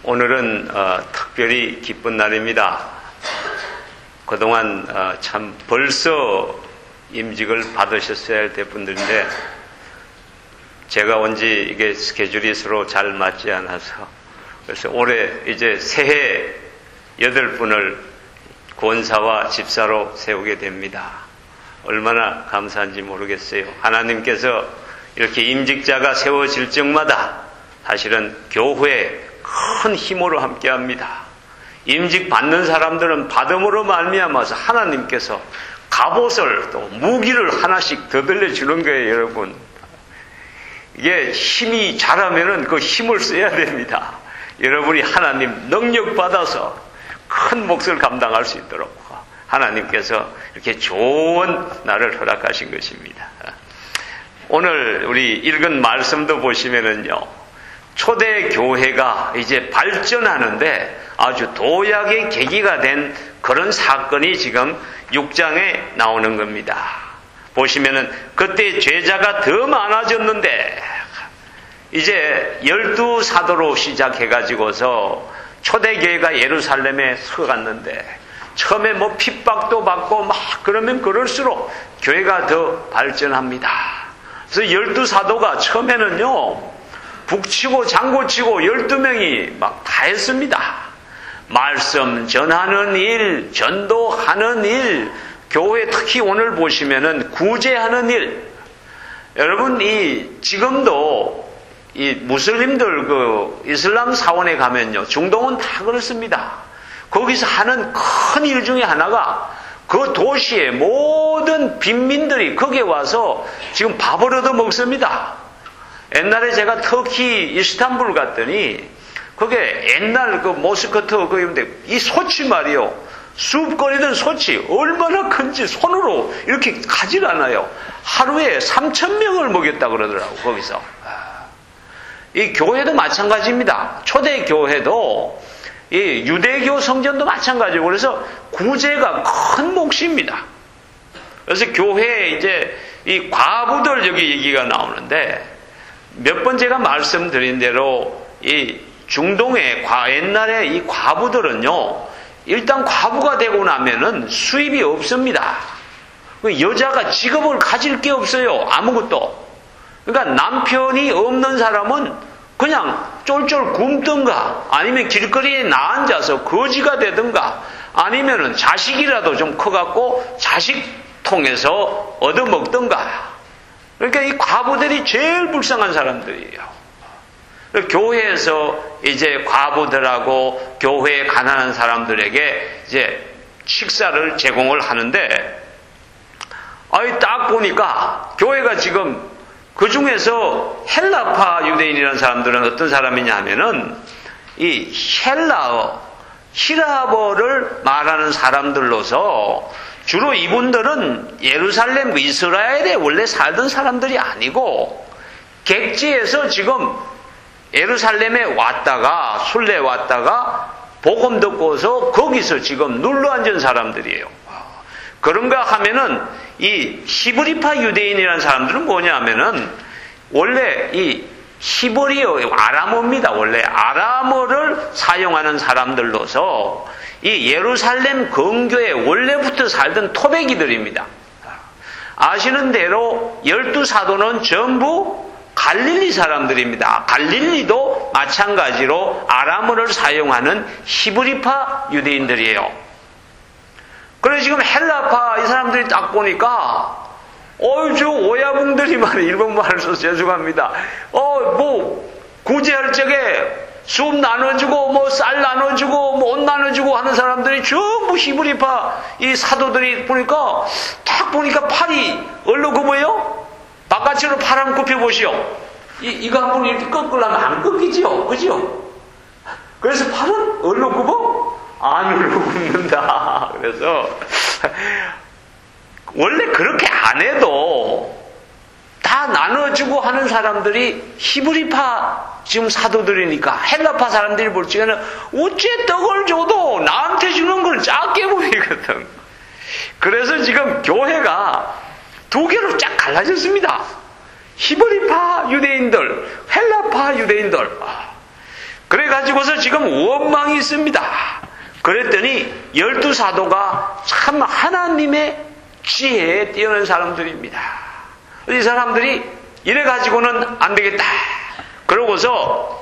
오늘은 특별히 기쁜 날입니다. 그동안 참 벌써 임직을 받으셨어야 할 때 분들인데 제가 온지 이게 스케줄이 서로 잘 맞지 않아서 그래서 올해 이제 새해 8분을 권사와 집사로 세우게 됩니다. 얼마나 감사한지 모르겠어요. 하나님께서 이렇게 임직자가 세워질 적마다 사실은 교회에 큰 힘으로 함께합니다. 임직 받는 사람들은 받음으로 말미암아서 하나님께서 갑옷을 또 무기를 하나씩 더 들려주는 거예요, 여러분. 이게 힘이 자라면은 그 힘을 써야 됩니다. 여러분이 하나님 능력 받아서 큰 몫을 감당할 수 있도록 하나님께서 이렇게 좋은 날을 허락하신 것입니다. 오늘 우리 읽은 말씀도 보시면은요, 초대 교회가 이제 발전하는데 아주 도약의 계기가 된 그런 사건이 지금 6장에 나오는 겁니다. 보시면은 그때 죄자가 더 많아졌는데 이제 12사도로 시작해가지고서 초대교회가 예루살렘에 서갔는데 처음에 뭐 핍박도 받고 막 그러면 그럴수록 교회가 더 발전합니다. 그래서 12사도가 처음에는요, 북치고 장구치고 12명이 막 다 했습니다. 말씀 전하는 일, 전도하는 일, 교회 특히 오늘 보시면은 구제하는 일. 여러분, 지금도 이 무슬림들 이슬람 사원에 가면요, 중동은 다 그렇습니다. 거기서 하는 큰 일 중에 하나가 그 도시의 모든 빈민들이 거기에 와서 지금 밥을 얻어 먹습니다. 옛날에 제가 터키 이스탄불 갔더니 그게 옛날 모스크트 거기인데 이 소치 말이요, 숲거리던 소치 얼마나 큰지 손으로 이렇게 가질 않아요. 하루에 3,000명을 먹였다 그러더라고. 거기서 이 교회도 마찬가지입니다. 초대 교회도 이 유대교 성전도 마찬가지고 그래서 구제가 큰 몫입니다. 그래서 교회에 이제 이 과부들 여기 얘기가 나오는데 몇 번 제가 말씀드린 대로 이 중동의 옛날에 이 과부들은요, 일단 과부가 되고 나면은 수입이 없습니다. 여자가 직업을 가질 게 없어요. 아무것도. 그러니까 남편이 없는 사람은 그냥 쫄쫄 굶든가 아니면 길거리에 나앉아서 거지가 되든가 아니면은 자식이라도 좀 커갖고 자식 통해서 얻어먹든가. 그러니까 이 과부들이 제일 불쌍한 사람들이에요. 교회에서 이제 과부들하고 교회에 가난한 사람들에게 이제 식사를 제공을 하는데, 딱 보니까 교회가 지금 그 중에서 헬라파 유대인이라는 사람들은 어떤 사람이냐 하면은 이 히라버를 말하는 사람들로서 주로 이분들은 예루살렘 이스라엘에 원래 살던 사람들이 아니고 객지에서 지금 예루살렘에 왔다가 순례 왔다가 복음 듣고서 거기서 지금 눌러앉은 사람들이에요. 그런가 하면은 이 히브리파 유대인이라는 사람들은 뭐냐 하면은 원래 이 히브리어 아람어입니다. 원래 아람어를 사용하는 사람들로서 이 예루살렘 근교에 원래부터 살던 토백이들입니다. 아시는 대로 12사도는 전부 갈릴리 사람들입니다. 갈릴리도 마찬가지로 아람어를 사용하는 히브리파 유대인들이에요. 그래서 지금 헬라파 이 사람들이 딱 보니까 저 오야붕들이 말이에요. 일본말을 써서 죄송합니다. 구제할 적에 숲 나눠주고 쌀 나눠주고 옷 나눠주고 하는 사람들이 전부 히브리파 이 사도들이 보니까 딱 보니까 팔이 얼룩굽어요. 바깥으로 팔 한번 굽혀보시오. 이거 한번 이렇게 꺾으려면 안 꺾이지요. 그죠? 그래서 팔은 얼룩굽어? 안 얼룩굽는다. 그래서 원래 그렇게 안 해도 다 나눠주고 하는 사람들이 히브리파 지금 사도들이니까 헬라파 사람들이 볼 적에는 어째 떡을 줘도 나한테 주는 건 작게 보이거든. 그래서 지금 교회가 두 개로 쫙 갈라졌습니다. 히브리파 유대인들, 헬라파 유대인들. 그래가지고서 지금 원망이 있습니다. 그랬더니 12사도가 참 하나님의 지혜에 뛰어난 사람들입니다. 이 사람들이 이래가지고는 안 되겠다. 그러고서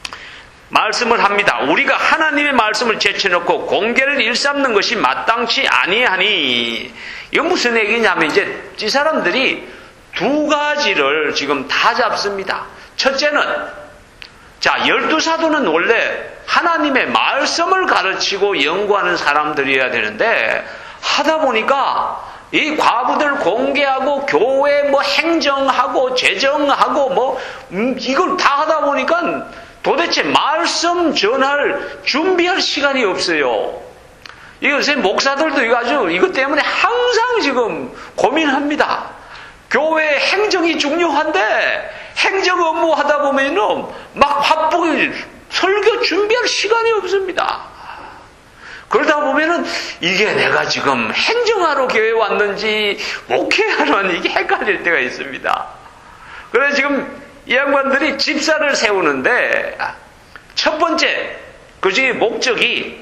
말씀을 합니다. 우리가 하나님의 말씀을 제쳐놓고 공개를 일삼는 것이 마땅치 아니하니. 이건 무슨 얘기냐면 이제 이 사람들이 두 가지를 지금 다 잡습니다. 첫째는, 자, 12사도는 원래 하나님의 말씀을 가르치고 연구하는 사람들이어야 되는데, 하다 보니까 이 과부들 공개하고 교회 뭐 행정하고 재정하고 뭐 이걸 다 하다 보니까 도대체 말씀 전할 준비할 시간이 없어요. 요새 목사들도 이것 때문에 항상 지금 고민합니다. 교회 행정이 중요한데 행정 업무 하다 보면은 막 바쁘게 설교 준비할 시간이 없습니다. 그러다 보면은 이게 내가 지금 행정하러 교회 왔는지 목회하러 왔는지 이게 헷갈릴 때가 있습니다. 그래서 지금 이 양반들이 집사를 세우는데 첫 번째 그 중에 목적이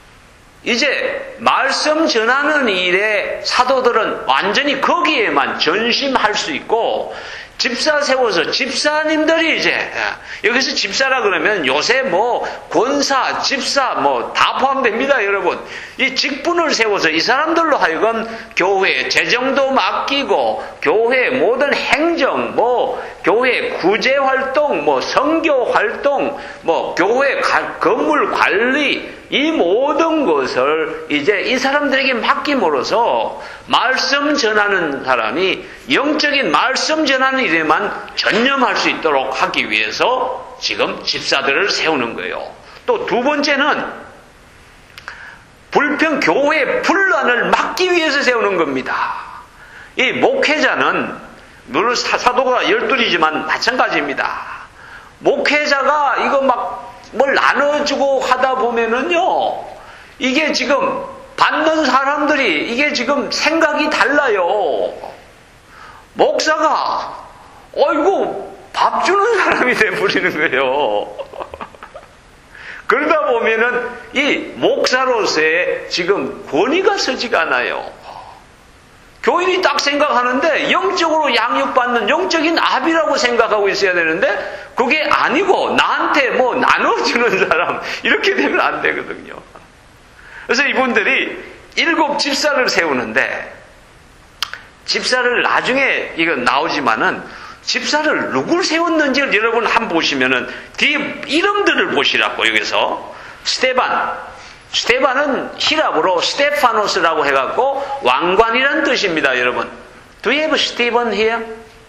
이제 말씀 전하는 일에 사도들은 완전히 거기에만 전심할 수 있고, 집사 세워서 집사님들이 이제 여기서 집사라 그러면 요새 뭐 권사, 집사 뭐 다 포함됩니다, 여러분. 이 직분을 세워서 이 사람들로 하여금 교회 재정도 맡기고 교회 모든 행정, 뭐 교회 구제 활동, 뭐 선교 활동, 뭐 교회 건물 관리, 이 모든 것을 이제 이 사람들에게 맡김으로써 말씀 전하는 사람이 영적인 말씀 전하는 일에만 전념할 수 있도록 하기 위해서 지금 집사들을 세우는 거예요. 또 두 번째는 교회의 분란을 막기 위해서 세우는 겁니다. 이 목회자는 물론 사도가 12이지만 마찬가지입니다. 목회자가 이거 막 뭘 나눠주고 하다 보면은요, 이게 지금 받는 사람들이 이게 지금 생각이 달라요. 목사가 어이구 밥 주는 사람이 돼버리는 거예요. 그러다 보면은 이 목사로서의 지금 권위가 서지가 않아요. 교인이 딱 생각하는데 영적으로 양육받는 영적인 아비라고 생각하고 있어야 되는데 그게 아니고 나한테 뭐 나눠주는 사람 이렇게 되면 안 되거든요. 그래서 이분들이 7 집사를 세우는데, 집사를 나중에 이거 나오지만은 집사를 누굴 세웠는지를 여러분 한번 보시면은 뒤에 이름들을 보시라고. 여기서 스테반은 히랍어로 스테파노스라고 해갖고 왕관이라는 뜻입니다, 여러분. Do you have Stephen here?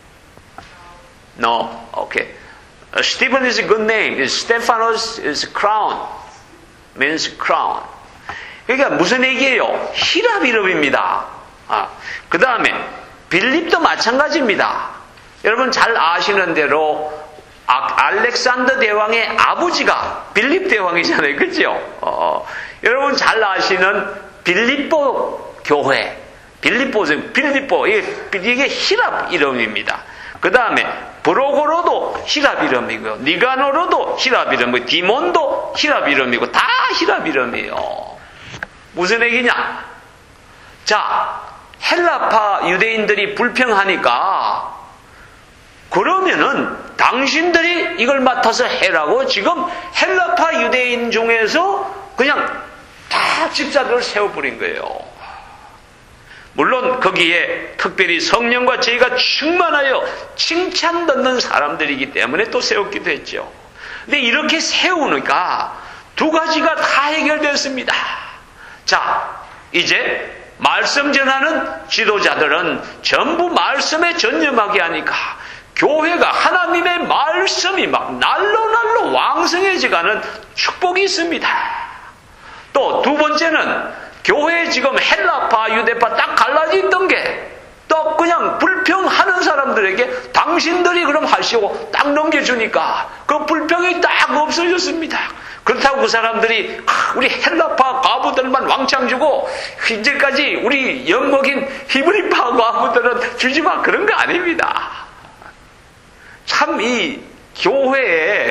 No. Okay. Stephen is a good name. Stephanos is crown. Means crown. 그러니까 무슨 얘기예요? 히랍 이름입니다. 그 다음에 빌립도 마찬가지입니다. 여러분 잘 아시는 대로 알렉산더 대왕의 아버지가 빌립 대왕이잖아요. 그죠? 여러분 잘 아시는 빌립보 교회. 빌립보, 이게 히랍 이름입니다. 그 다음에 브로고로도 히랍 이름이고요. 니가노로도 히랍 이름이고, 디몬도 히랍 이름이고, 다 히랍 이름이에요. 무슨 얘기냐? 자, 헬라파 유대인들이 불평하니까 그러면은 당신들이 이걸 맡아서 해라고 지금 헬라파 유대인 중에서 그냥 다 집사들을 세워버린 거예요. 물론 거기에 특별히 성령과 지혜가 충만하여 칭찬 듣는 사람들이기 때문에 또 세웠기도 했죠. 근데 이렇게 세우니까 두 가지가 다 해결됐습니다. 자, 이제 말씀 전하는 지도자들은 전부 말씀에 전념하게 하니까 교회가 하나님의 말씀이 막 날로 왕성해져가는 축복이 있습니다. 또 두 번째는 교회에 지금 헬라파, 유대파 딱 갈라져 있던 게 또 그냥 불평하는 사람들에게 당신들이 그럼 하시고 딱 넘겨주니까 그 불평이 딱 없어졌습니다. 그렇다고 그 사람들이 우리 헬라파 과부들만 왕창 주고 이제까지 우리 엿먹인 히브리파 과부들은 주지 마, 그런 거 아닙니다. 참 이 교회에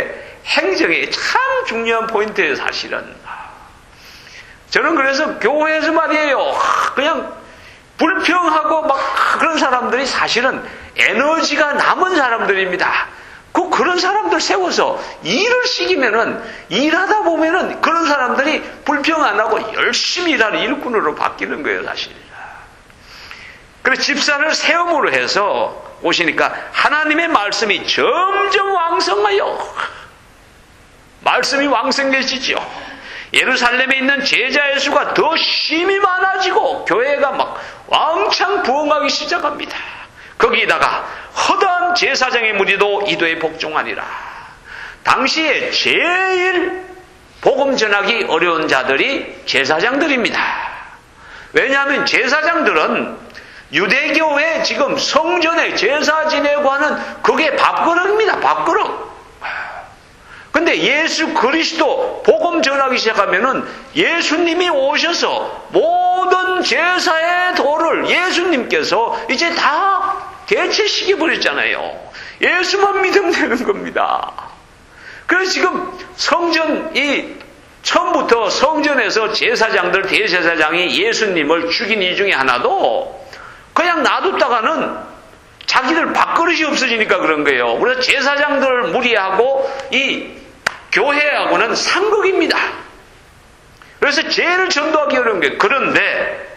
행정에 참 중요한 포인트예요, 사실은. 저는 그래서 교회에서 말이에요. 그냥 불평하고 막 그런 사람들이 사실은 에너지가 남은 사람들입니다. 그런 사람들 세워서 일을 시키면은, 일하다 보면은 그런 사람들이 불평 안 하고 열심히 일하는 일꾼으로 바뀌는 거예요, 사실. 그래서 집사를 세움으로 해서 오시니까 하나님의 말씀이 점점 왕성하여, 말씀이 왕성해지죠. 예루살렘에 있는 제자의 수가 더 심히 많아지고 교회가 막 왕창 부흥하기 시작합니다. 거기다가 허다한 제사장의 무리도 이도에 복종하니라. 당시에 제일 복음 전하기 어려운 자들이 제사장들입니다. 왜냐하면 제사장들은 유대교회 지금 성전에 제사 지내고 하는 그게 밥그릇입니다. 밥그릇. 근데 예수 그리스도 복음 전하기 시작하면은 예수님이 오셔서 모든 제사의 도를 예수님께서 이제 다 대체시켜 버렸잖아요. 예수만 믿으면 되는 겁니다. 그래서 지금 성전이 처음부터 성전에서 제사장들, 대제사장이 예수님을 죽인 이 중에 하나도 그냥 놔뒀다가는 자기들 밥그릇이 없어지니까 그런 거예요. 그래서 제사장들 무리하고 이 교회하고는 상극입니다. 그래서 제일 전도하기 어려운 게, 그런데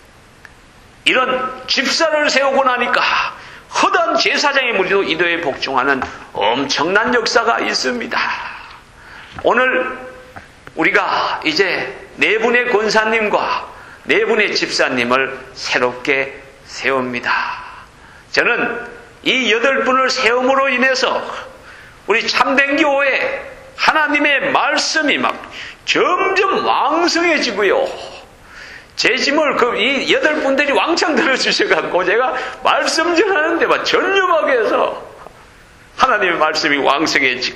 이런 집사를 세우고 나니까 허다한 제사장의 무리도 이도에 복종하는 엄청난 역사가 있습니다. 오늘 우리가 이제 네 분의 권사님과 네 분의 집사님을 새롭게 세웁니다. 저는 이 8분을 세움으로 인해서 우리 참된 교회 하나님의 말씀이 막 점점 왕성해지고요. 제 짐을 이 8분들이 왕창 들어주셔갖고 제가 말씀 전하는데 막 전념하게 해서 하나님의 말씀이 왕성해지고,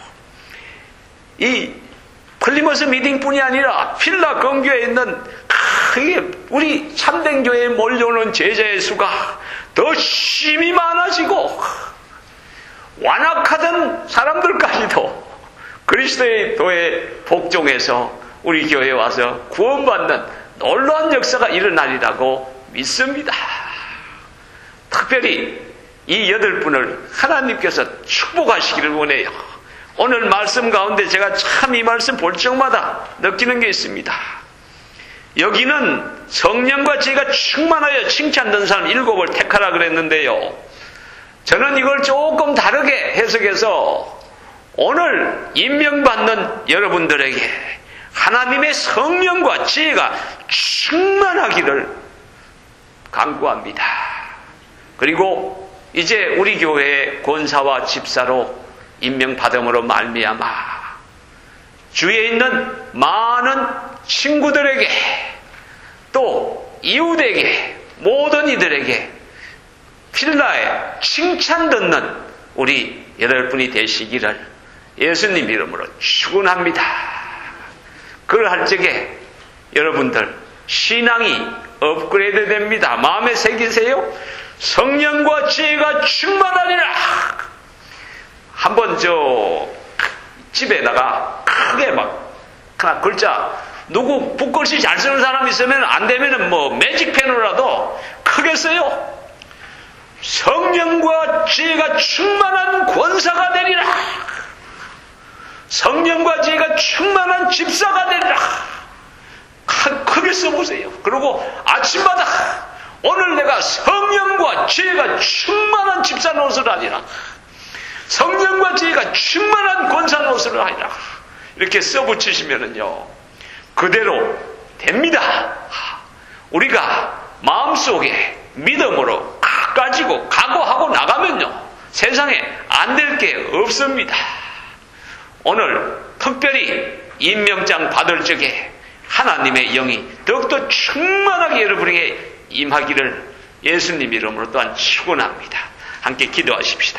이 플리머스 미팅뿐이 아니라 필라 건교에 있는 우리 참된 교회에 몰려오는 제자의 수가 더 심히 많아지고, 완악하던 사람들까지도 그리스도의 도에 복종해서 우리 교회에 와서 구원받는 놀라운 역사가 일어나리라고 믿습니다. 특별히 이 8분을 하나님께서 축복하시기를 원해요. 오늘 말씀 가운데 제가 참 이 말씀 볼 적마다 느끼는 게 있습니다. 여기는 성령과 지혜가 충만하여 칭찬된 사람 7을 택하라 그랬는데요. 저는 이걸 조금 다르게 해석해서 오늘 임명받는 여러분들에게 하나님의 성령과 지혜가 충만하기를 간구합니다. 그리고 이제 우리 교회의 권사와 집사로 임명받음으로 말미암아 주위에 있는 많은 친구들에게 또 이웃에게 모든 이들에게 필라에 칭찬 듣는 우리 8분이 되시기를 예수님 이름으로 축원합니다. 그럴 적에 여러분들 신앙이 업그레이드 됩니다. 마음에 새기세요. 성령과 지혜가 충만하리라. 한번 집에다가 크게 막 하나 글자, 누구 붓글씨 잘 쓰는 사람 있으면 안 되면은 매직펜으로라도 크게 써요. 성령과 지혜가 충만한 권사가 되리라. 성령과 지혜가 충만한 집사가 되리라. 크게 써보세요. 그리고 아침마다 오늘 내가 성령과 지혜가 충만한 집사 노릇을 하리라. 성령과 지혜가 충만한 권사 노릇을 하리라. 이렇게 써붙이시면은요, 그대로 됩니다. 우리가 마음속에 믿음으로 가지고 각오하고 나가면요, 세상에 안 될 게 없습니다. 오늘 특별히 임명장 받을 적에 하나님의 영이 더욱더 충만하게 여러분에게 임하기를 예수님 이름으로 또한 축원합니다. 함께 기도하십시다.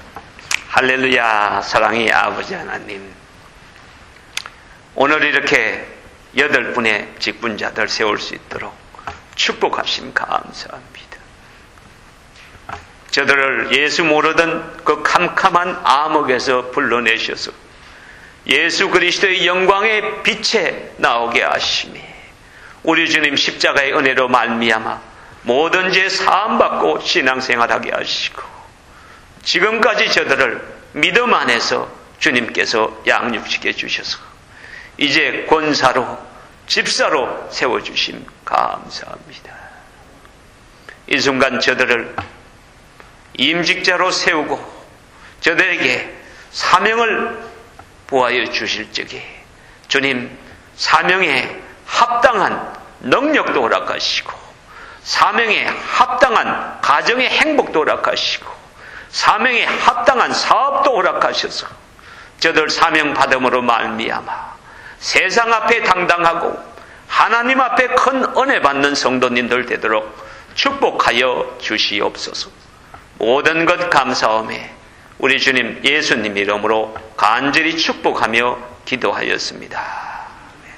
할렐루야. 사랑의 아버지 하나님, 오늘 이렇게 8분의 직분자들 세울 수 있도록 축복하심 감사합니다. 저들을 예수 모르던 그 캄캄한 암흑에서 불러내셔서 예수 그리스도의 영광의 빛에 나오게 하시니 우리 주님 십자가의 은혜로 말미암아 모든 죄 사함받고 신앙생활하게 하시고 지금까지 저들을 믿음 안에서 주님께서 양육시켜 주셔서 이제 권사로 집사로 세워주심 감사합니다. 이 순간 저들을 임직자로 세우고 저들에게 사명을 보하여 주실 적에 주님 사명에 합당한 능력도 허락하시고 사명에 합당한 가정의 행복도 허락하시고 사명에 합당한 사업도 허락하셔서 저들 사명 받음으로 말미암아 세상 앞에 당당하고 하나님 앞에 큰 은혜 받는 성도님들 되도록 축복하여 주시옵소서. 모든 것 감사함에 우리 주님 예수님 이름으로 간절히 축복하며 기도하였습니다.